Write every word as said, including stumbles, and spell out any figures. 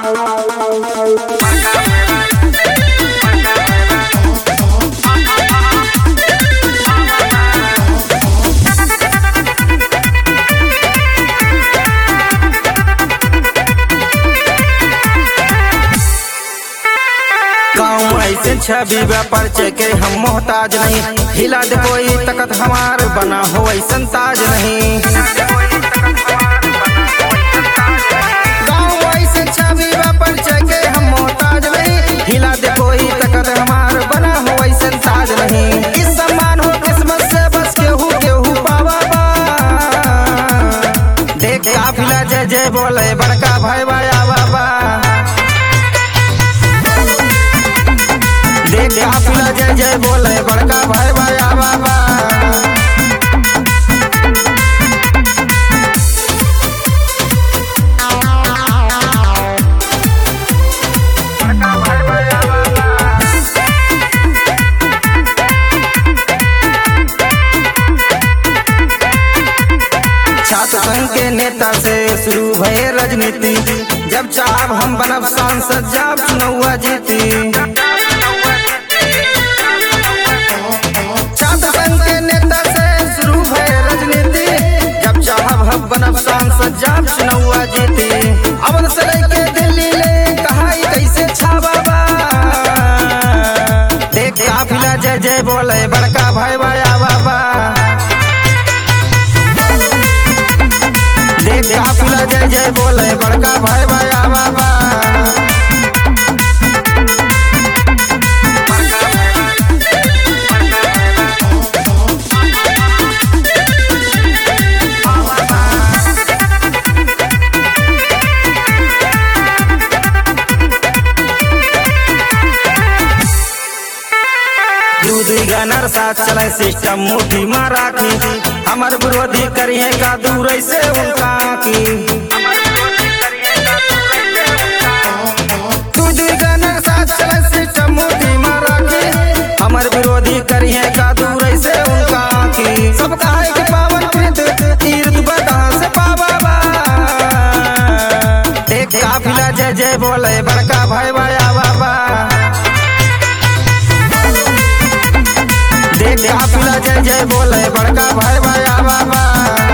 ऐसे छवि परिचय के हम मोहताज नहीं, हिला दे कोई तकत हमार बना हो ऐसन ताज नहीं। गाँव ऐसे छवि परिचय के हम मोहताज नहीं, हिला दे कोई तकत हमार बना हो ऐसन ताज नहीं। इस सम्मान हो किस्मत से बस केहू केहू पावा बा, देख काफिला जय जय बोले बड़का भाई बाया बाबा। देख काफिला जय जय बोले बड़का भाई बाया बाबा। छात्र संघ के नेता से शुरू भये राजनीति, जब चाह हम बनब सांसद जब चुनौआ जीती। छात्र संघ के नेता से शुरू भये राजनीति, जब चाह हम बनब सांसद जब चुनौआ जीती। अवन से लेके दिल्ली ले कहा कैसे छावा बा, देख काफिला जय जय बोले बड़का भाई बाया बाबा। देख काफिला जय जय बोले बड़का भाई बाया बाबा। गनर साथ चले सिस्टम मुट्ठी में राखी, हमार विरोधी करिए का दूर से उनका की। गनर साथ चले सिस्टम मुट्ठी में राखी, हमार विरोधी करिए का दूर से उनका की। सब कहे के पावन कृत तीर्थ बता से पावा बा, देख काफिला जय जय बोले बड़का भाई बाया बाबा। देख काफिला जय जय बोले बड़का भाई बाया बाबा।